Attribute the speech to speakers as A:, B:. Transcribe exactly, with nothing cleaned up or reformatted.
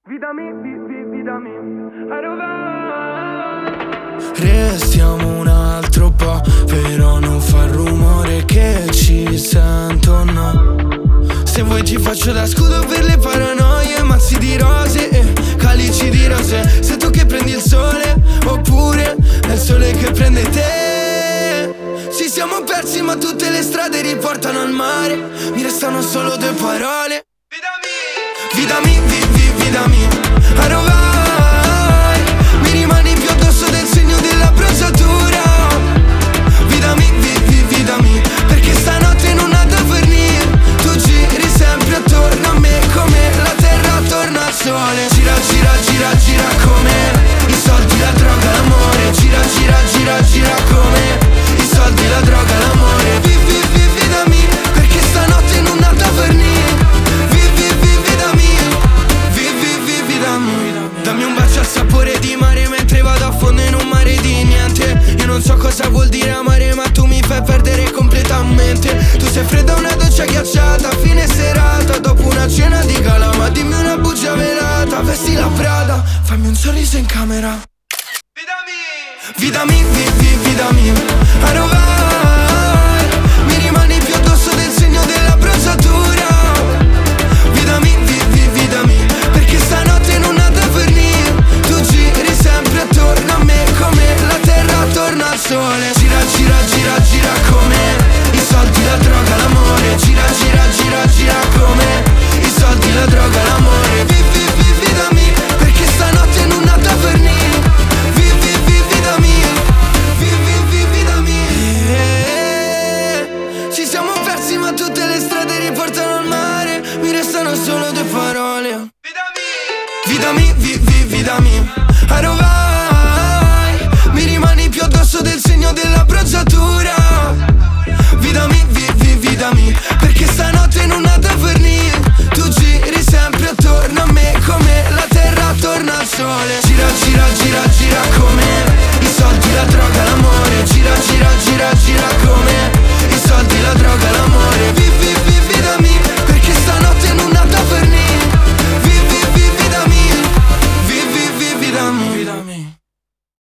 A: Vidami, vi, vidami, a rovare.
B: Restiamo un altro po', però non fa rumore che ci sentono. Se vuoi ti faccio da scudo per le paranoie, mazzi di rose e calici di rose. Se tu che prendi il sole, oppure è il sole che prende te. Ci siamo persi ma tutte le strade riportano al mare. Mi restano solo due parole. Vidami, vi, vi, vidami, a rovai. Mi rimani più addosso del segno della bruciatura. Vidami, vi, vi, vidami, perché stanotte non ha da venire. Tu giri sempre attorno a me come la terra attorno al sole. Gira, gira, gira, gira come i soldi, la droga, l'amore. Gira, gira, gira, gira come i soldi, la droga, l'amore. Vi, vi, vi, vidami, perché stanotte non ha da venire. Dammi un bacio al sapore di mare mentre vado a fondo in un mare di niente. Io non so cosa vuol dire amare ma tu mi fai perdere completamente. Tu sei fredda, una doccia ghiacciata, fine serata, dopo una cena di gala. Ma dimmi una bugia velata, vesti la Prada, fammi un sorriso in camera. Vidami, vi, vi, vidami, a rovai. Mi rimani più addosso del segno della bruciatura. Vidami, vi, vi, vidami, perché stanotte non ha da venire. Tu giri sempre attorno a me come la terra attorno al sole. Gira, gira, gira, gira come i soldi, la droga, l'amore. Gira, gira, gira, gira come i soldi, la droga, l'amore. Vi, vi, vi, vidami, perché stanotte non ha da venire. Vi, vi, vi, vidami, vi, vi, vi, vidami. Eh, ci siamo persi ma tutte le strade riportano al mare. Mi restano solo due parole. Vidami, vi, vi, vidami, a rovai. Mi rimani più addosso del segno della bruciatura. Vidami, vi, vi, vidami, perché stanotte non ha da venire. Tu giri sempre attorno a me come la terra attorno al sole. Gira, gira,